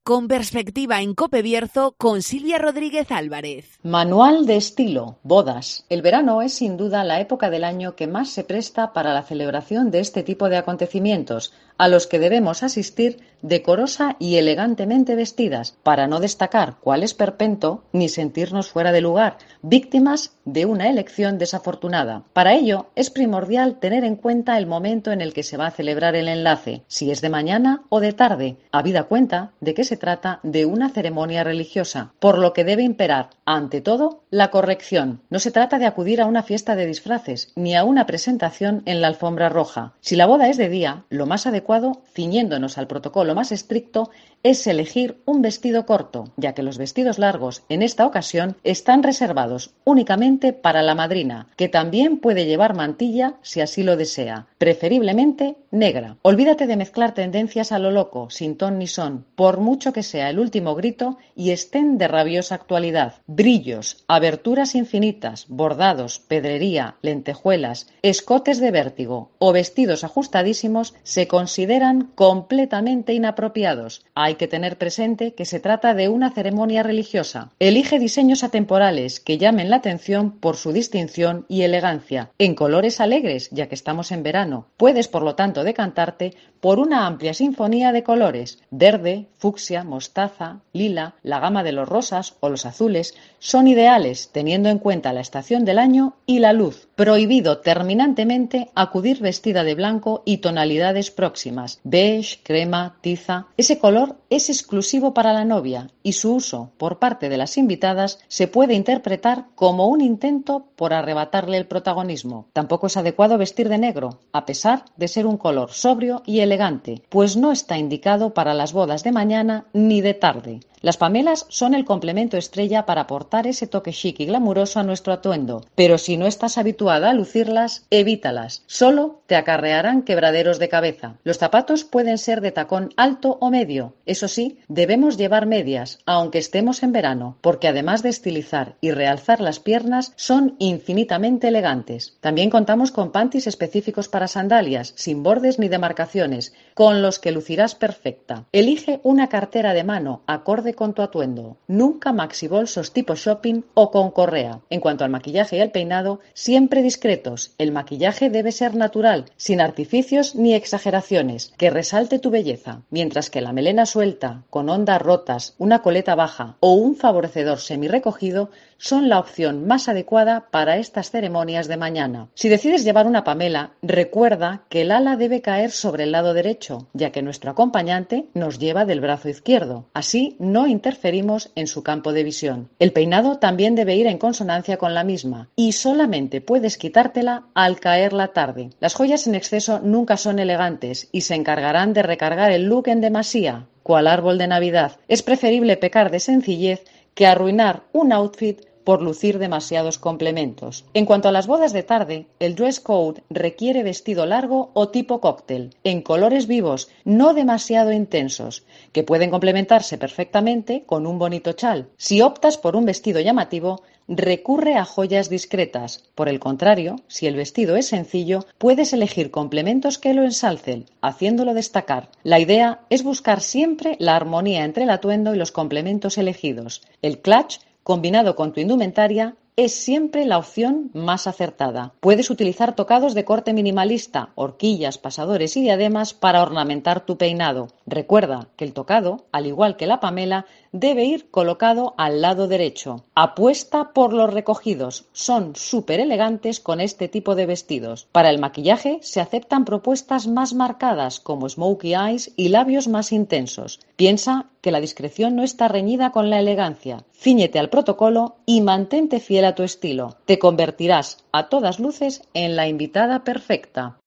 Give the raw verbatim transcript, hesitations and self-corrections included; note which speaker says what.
Speaker 1: Con perspectiva en Cope Bierzo con Silvia Rodríguez Álvarez.
Speaker 2: Manual de estilo, bodas. El verano es sin duda la época del año que más se presta para la celebración de este tipo de acontecimientos, a los que debemos asistir decorosa y elegantemente vestidas, para no destacar cuál esperpento ni sentirnos fuera de lugar, víctimas de una elección desafortunada. Para ello es primordial tener en cuenta el momento en el que se va a celebrar el enlace, si es de mañana o de tarde, habida cuenta de que se trata de una ceremonia religiosa, por lo que debe imperar, ante todo, la corrección. No se trata de acudir a una fiesta de disfraces, ni a una presentación en la alfombra roja. Si la boda es de día, lo más adecuado, ciñéndonos al protocolo más estricto, es elegir un vestido corto, ya que los vestidos largos, en esta ocasión, están reservados únicamente para la madrina, que también puede llevar mantilla si así lo desea, preferiblemente negra. Olvídate de mezclar tendencias a lo loco, sin ton ni son, por mucho que sea el último grito y estén de rabiosa actualidad. Brillos, aberturas infinitas, bordados, pedrería, lentejuelas, escotes de vértigo o vestidos ajustadísimos se consideran completamente inapropiados. Hay que tener presente que se trata de una ceremonia religiosa. Elige diseños atemporales que llamen la atención por su distinción y elegancia, en colores alegres, ya que estamos en verano. Puedes, por lo tanto, decantarte por una amplia sinfonía de colores: verde, fucsia, mostaza, lila. La gama de los rosas o los azules son ideales teniendo en cuenta la estación del año y la luz. Prohibido terminantemente acudir vestida de blanco y tonalidades próximas: beige, crema, tiza. Ese color es exclusivo para la novia y su uso por parte de las invitadas se puede interpretar como un intento por arrebatarle el protagonismo. Tampoco es adecuado vestir de negro, a pesar de ser un color sobrio y elegante, pues no está indicado para las bodas de mañana ni de tarde. Las pamelas son el complemento estrella para aportar ese toque chic y glamuroso a nuestro atuendo, pero si no estás habituada a lucirlas, evítalas. Solo te acarrearán quebraderos de cabeza. Los zapatos pueden ser de tacón alto o medio. Eso sí, debemos llevar medias, aunque estemos en verano, porque además de estilizar y realzar las piernas, son infinitamente elegantes. También contamos con panties específicos para sandalias, sin bordes ni demarcaciones, con los que lucirás perfecta. Elige una cartera de mano acorde con tu atuendo. Nunca maxibolsos tipo shopping o con correa. En cuanto al maquillaje y el peinado, siempre discretos. El maquillaje debe ser natural, sin artificios ni exageraciones, que resalte tu belleza, mientras que la melena suelta, con ondas rotas, una coleta baja o un favorecedor semirrecogido son la opción más adecuada para estas ceremonias de mañana. Si decides llevar una pamela, recuerda que el ala debe caer sobre el lado derecho, ya que nuestro acompañante nos lleva del brazo izquierdo. Así no interferimos en su campo de visión. El peinado también debe ir en consonancia con la misma y solamente puedes quitártela al caer la tarde. Las joyas en exceso nunca son elegantes y se encargarán de recargar el look en demasía, cual árbol de Navidad. Es preferible pecar de sencillez que arruinar un outfit por lucir demasiados complementos. En cuanto a las bodas de tarde, el dress code requiere vestido largo o tipo cóctel, en colores vivos, no demasiado intensos, que pueden complementarse perfectamente con un bonito chal. Si optas por un vestido llamativo, recurre a joyas discretas. Por el contrario, si el vestido es sencillo, puedes elegir complementos que lo ensalcen, haciéndolo destacar. La idea es buscar siempre la armonía entre el atuendo y los complementos elegidos. El clutch, combinado con tu indumentaria, es siempre la opción más acertada. Puedes utilizar tocados de corte minimalista, horquillas, pasadores y diademas para ornamentar tu peinado. Recuerda que el tocado, al igual que la pamela, debe ir colocado al lado derecho. Apuesta por los recogidos. Son súper elegantes con este tipo de vestidos. Para el maquillaje se aceptan propuestas más marcadas como smokey eyes y labios más intensos. Piensa que la discreción no está reñida con la elegancia. Cíñete al protocolo y mantente fiel a tu estilo. Te convertirás a todas luces en la invitada perfecta.